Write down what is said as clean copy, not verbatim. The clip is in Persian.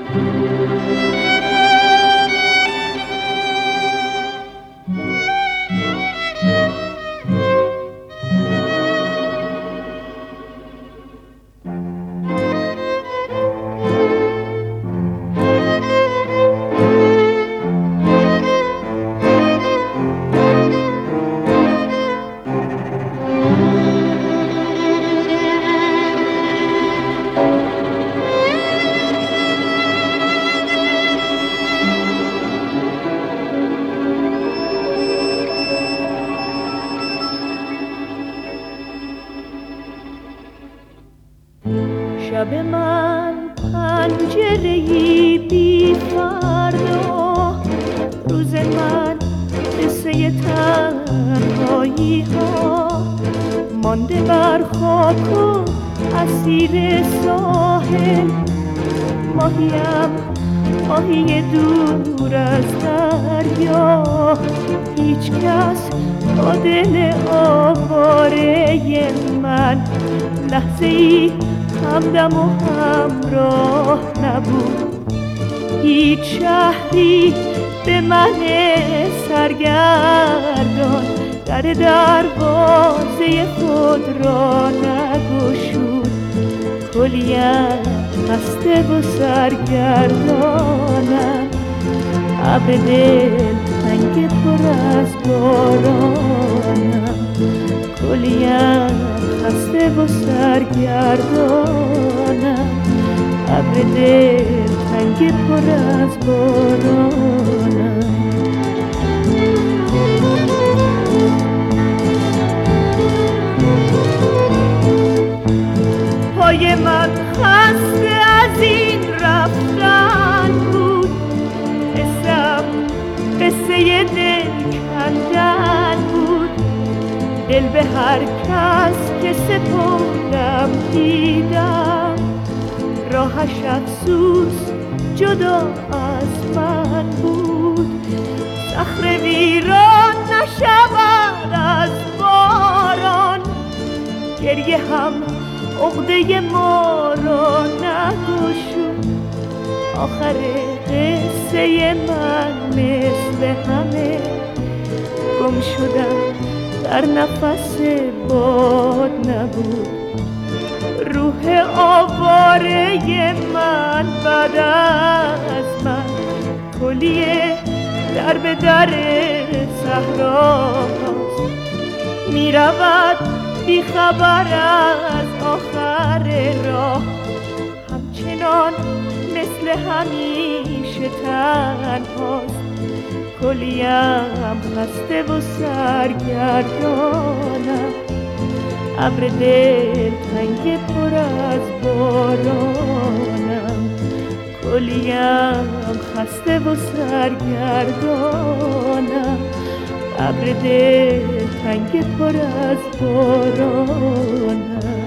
شب من پنجره‌ای بی فردا، روز من قصه تنهایی ها، مانده بر خاک و اسیر ساحل. ماهیم ماهی دور از دریا، هیچ کس با دل آواره من لحظه ای همدم و همراه نبود. هیچ شهری به من سرگردان در دروازه خود را نگشود. کلیم خسته و سرگردانم، ابر دل تنگ پر از بارانم. کلیم خسته و سرگردانم، ابر دل تنگ پر از بارانم. پای من خسته از این رفتن بود، قصه‌ام قصه دل کندن بود. دل به هر کس که سپردم دیدم، راهش افسوس جدا از من بود. صخره ویران نشود از باران، گریه هم عقده ما را نگشود. آخر قصه من مثل همه، گم شدم در نفس باد نبود. روح آواره من بعد از من کلیه در به در صحراست. می رود بی خبر از آخر راه، همچنان مثل همیشه تنهاست. کلیم خسته و سرگردانم، ابر دل تنگ پر از بارانم. کلیم خسته و سرگردانم، ابر دل تنگ پر از بارانم.